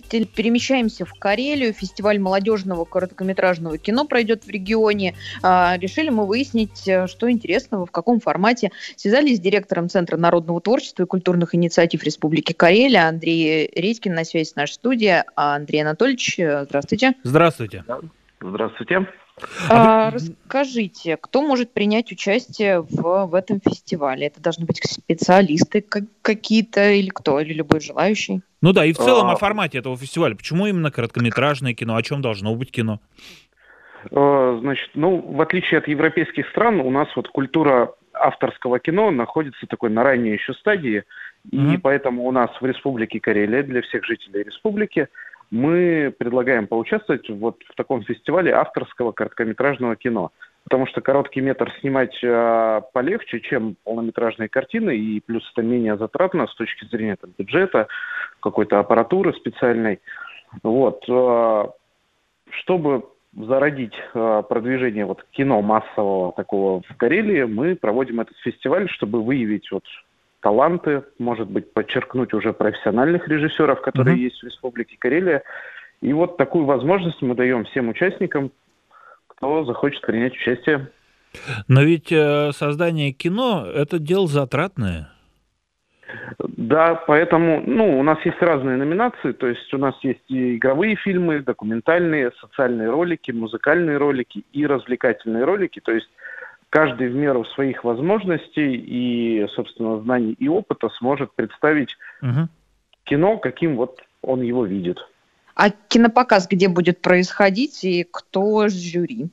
перемещаемся в Карелию. Фестиваль молодежного короткометражного кино пройдет в регионе. Решили мы выяснить, что интересного, в каком формате. Связались с директором Центра народного творчества и культурных инициатив Республики Карелия Андрей Редькин. На связи с нашей студией. Андрей Анатольевич, здравствуйте. Здравствуйте. Здравствуйте. Расскажите, кто может принять участие в этом фестивале? Это должны быть специалисты какие-то или кто? Или любой желающий? Ну да, и в целом о формате этого фестиваля. Почему именно короткометражное кино? О чем должно быть кино? Значит, в отличие от европейских стран, у нас вот культура авторского кино находится такой на ранней еще стадии, и поэтому у нас в Республике Карелия, для всех жителей республики, мы предлагаем поучаствовать вот в таком фестивале авторского короткометражного кино. Потому что короткий метр снимать полегче, чем полнометражные картины, и плюс это менее затратно с точки зрения бюджета, какой-то аппаратуры специальной. Вот. Чтобы зародить продвижение кино массового такого в Карелии, мы проводим этот фестиваль, чтобы выявить таланты, может быть, подчеркнуть уже профессиональных режиссеров, которые есть в Республике Карелия. И вот такую возможность мы даем всем участникам, кто захочет принять участие. Но ведь создание кино – это дело затратное. Да, поэтому, у нас есть разные номинации, то есть у нас есть и игровые фильмы, документальные, социальные ролики, музыкальные ролики и развлекательные ролики, то есть каждый в меру своих возможностей и, собственно, знаний и опыта сможет представить кино, каким он его видит. А кинопоказ где будет происходить и кто жюри?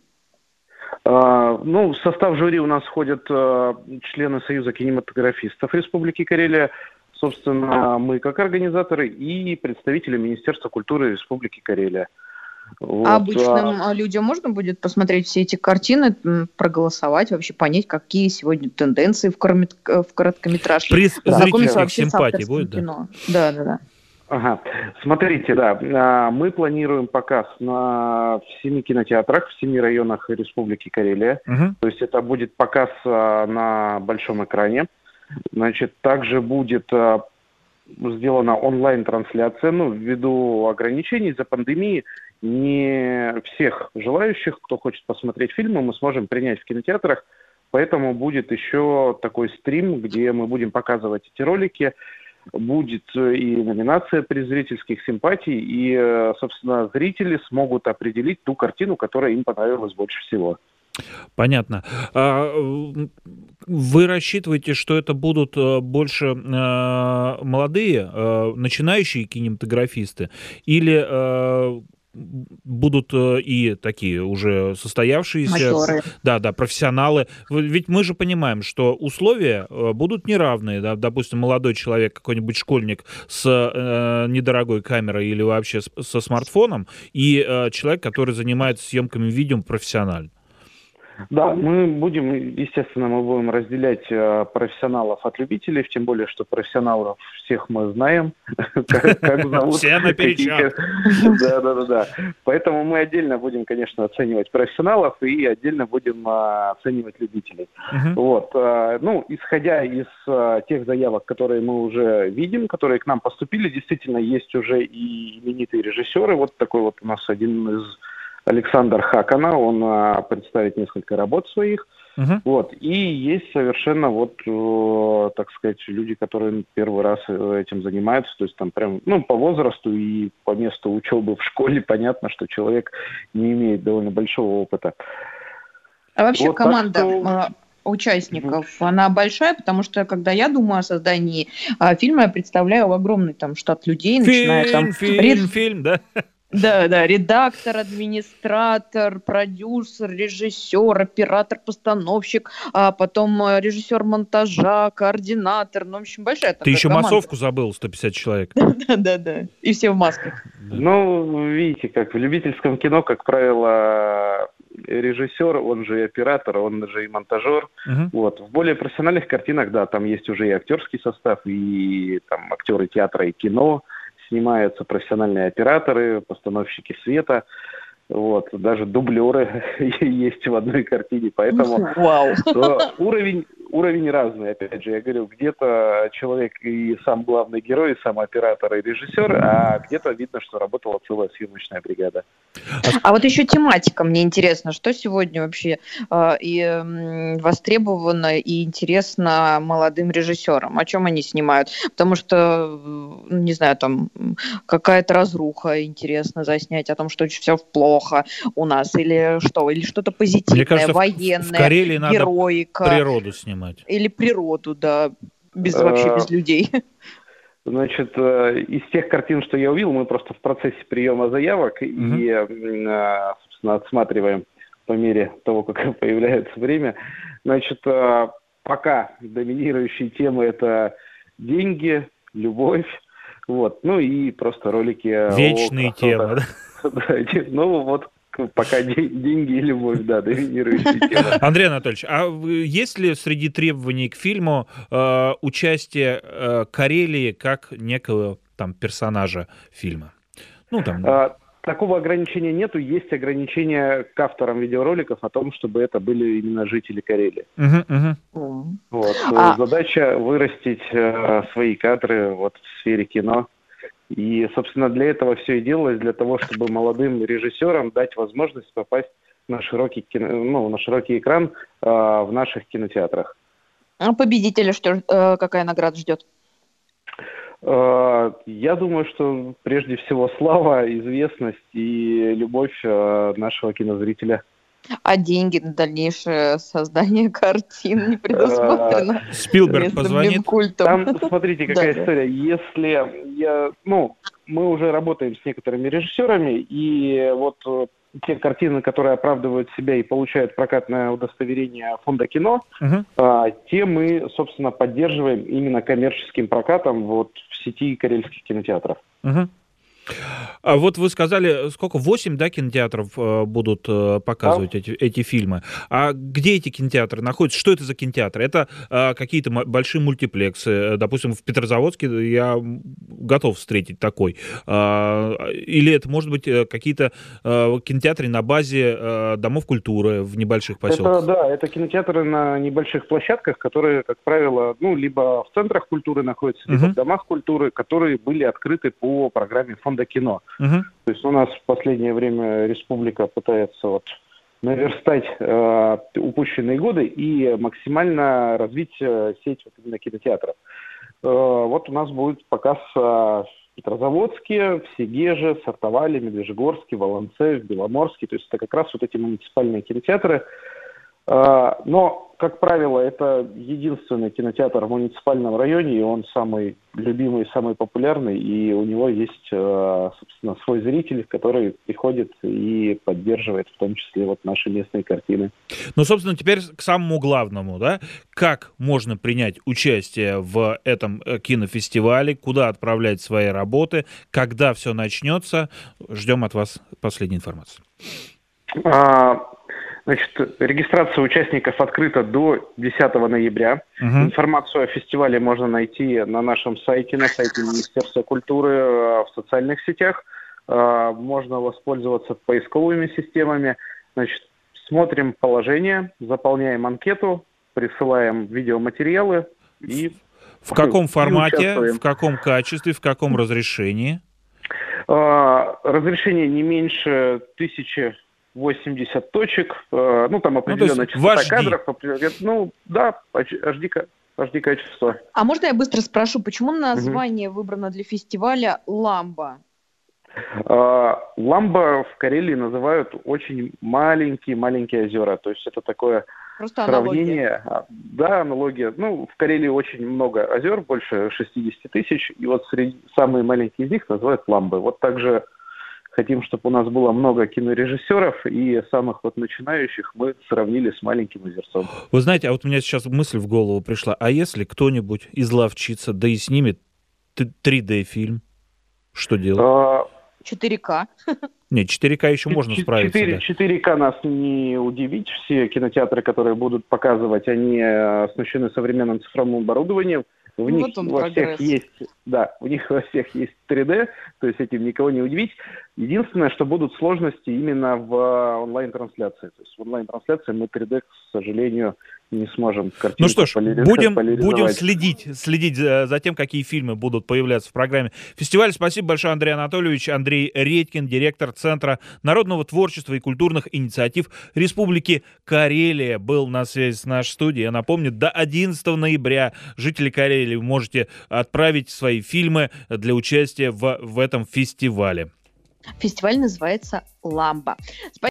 В состав жюри у нас входят члены Союза кинематографистов Республики Карелия, собственно, мы как организаторы и представители Министерства культуры Республики Карелия. А обычным людям можно будет посмотреть все эти картины, проголосовать, вообще понять, какие сегодня тенденции в короткометражке? Приз зрительских симпатий будет, кино. Да. Ага. Смотрите, мы планируем показ в 7 кинотеатрах, в 7 районах Республики Карелия. То есть это будет показ на большом экране. Значит, также будет сделана онлайн-трансляция, ввиду ограничений из-за пандемии. Не всех желающих, кто хочет посмотреть фильмы, мы сможем принять в кинотеатрах, поэтому будет еще такой стрим, где мы будем показывать эти ролики. Будет и номинация приз зрительских симпатий, и, собственно, зрители смогут определить ту картину, которая им понравилась больше всего. Понятно. Вы рассчитываете, что это будут больше молодые, начинающие кинематографисты, или будут и такие уже состоявшиеся, профессионалы? Ведь мы же понимаем, что условия будут неравные. Да? Допустим, молодой человек, какой-нибудь школьник с недорогой камерой или вообще со смартфоном, и человек, который занимается съемками видео профессионально. Да, мы будем разделять профессионалов от любителей, тем более, что профессионалов всех мы знаем, как зовут. Все наперечет. Да. Поэтому мы отдельно будем, конечно, оценивать профессионалов и отдельно будем оценивать любителей. Исходя из тех заявок, которые мы уже видим, которые к нам поступили, действительно есть уже и именитые режиссеры. Вот такой у нас один из Александр Хакана, он представит несколько работ своих. И есть совершенно так сказать, люди, которые первый раз этим занимаются, то есть там прям, по возрасту и по месту учебы в школе понятно, что человек не имеет довольно большого опыта. А вообще команда участников, она большая, потому что, когда я думаю о создании фильма, я представляю огромный штат людей, начиная Фильм, да? Да, редактор, администратор, продюсер, режиссер, оператор-постановщик, а потом режиссер монтажа, координатор. В общем, большая такая Ты еще команда. массовку забыл, 150 человек. Да. И все в масках. Видите, как в любительском кино, как правило, режиссер, он же и оператор, он же и монтажер. В более профессиональных картинах, там есть уже и актерский состав, и там актеры театра и кино. Снимаются профессиональные операторы, постановщики света, даже дублеры есть в одной картине, поэтому уровень уровень разный, опять же, я говорю, где-то человек и сам главный герой, и сам оператор, и режиссер, а где-то видно, что работала целая съемочная бригада. А вот еще тематика, мне интересно, что сегодня вообще востребовано и интересно молодым режиссерам, о чем они снимают, потому что, не знаю, там какая-то разруха интересно заснять, о том, что все плохо у нас, или что-то позитивное, мне кажется, военное, в Карелии героика. Надо природу снимать. Или природу, да, вообще без людей. Значит, из тех картин, что я увидел, мы просто в процессе приема заявок и, собственно, отсматриваем по мере того, как появляется время. Значит, пока доминирующие темы — это деньги, любовь, вот, ну и просто ролики. Вечные темы, да? Ну вот. Пока деньги и любовь, да, доминирующие темы. Андрей Анатольевич, а есть ли среди требований к фильму участие Карелии как некого там персонажа фильма? Ну, там... Такого ограничения нету, есть ограничения к авторам видеороликов о том, чтобы это были именно жители Карелии. Вот. Задача вырастить свои кадры вот в сфере кино. И, собственно, для этого все и делалось, для того, чтобы молодым режиссерам дать возможность попасть на широкий экран в наших кинотеатрах. А победителя какая награда ждет? Я думаю, что прежде всего слава, известность и любовь нашего кинозрителя. А деньги на дальнейшее создание картин не предусмотрено? Спилберг позвонит. Там, смотрите, какая история. Если мы уже работаем с некоторыми режиссерами, и вот те картины, которые оправдывают себя и получают прокатное удостоверение Фонда кино, те мы, собственно, поддерживаем именно коммерческим прокатом вот в сети карельских кинотеатров. А вот вы сказали, сколько? 8, да, кинотеатров будут показывать эти фильмы. А где эти кинотеатры находятся? Что это за кинотеатры? Это какие-то большие мультиплексы. Допустим, в Петрозаводске я готов встретить такой. Или это, может быть, какие-то кинотеатры на базе домов культуры в небольших поселках? Это кинотеатры на небольших площадках, которые, как правило, либо в центрах культуры находятся, либо в домах культуры, которые были открыты по программе Фонда кино. То есть у нас в последнее время республика пытается наверстать упущенные годы и максимально развить сеть именно кинотеатров. Вот у нас будет показ в Петрозаводске, в Сегеже, Сартовале, Медвежьегорске, Волонце, в Беломорске. То есть это как раз вот эти муниципальные кинотеатры. Но, как правило, это единственный кинотеатр в муниципальном районе, и он самый любимый, самый популярный, и у него есть, собственно, свой зритель, который приходит и поддерживает в том числе вот наши местные картины. Ну, собственно, теперь к самому главному, да? Как можно принять участие в этом кинофестивале, куда отправлять свои работы, когда все начнется? Ждем от вас последней информации. Значит, регистрация участников открыта до 10 ноября. Информацию о фестивале можно найти на нашем сайте, на сайте Министерства культуры, в социальных сетях. Можно воспользоваться поисковыми системами. Значит, смотрим положение, заполняем анкету, присылаем видеоматериалы и... В каком формате, в каком качестве, в каком разрешении? Разрешение не меньше 1080 точек, там определенная частота кадров, HD качество. А можно я быстро спрошу, почему название выбрано для фестиваля «Ламба»? Ламба в Карелии называют очень маленькие озера, то есть это такое просто сравнение. Аналогия. Да, аналогия. В Карелии очень много озер, больше 60 тысяч, и вот самые маленькие из них называют ламбы. Вот также хотим, чтобы у нас было много кинорежиссеров, и самых начинающих мы сравнили с маленьким озерцом. Вы знаете, а вот у меня сейчас мысль в голову пришла, а если кто-нибудь изловчится, да и снимет 3D-фильм, что делать? 4К. Нет, 4К еще можно справиться. 4К нас не удивить. Все кинотеатры, которые будут показывать, они оснащены современным цифровым оборудованием. У них во всех есть 3D, то есть этим никого не удивить. Единственное, что будут сложности именно в онлайн-трансляции. То есть в онлайн-трансляции мы 3D, к сожалению, не сможем картинку Ну что ж, будем поляризовать. следить за тем, какие фильмы будут появляться в программе фестиваля. Спасибо большое, Андрей Анатольевич. Андрей Редькин, директор Центра народного творчества и культурных инициатив Республики Карелия, был на связи с нашей студией. Я напомню, до 11 ноября жители Карелии вы можете отправить свои фильмы для участия в этом фестивале. Фестиваль называется «Ламба».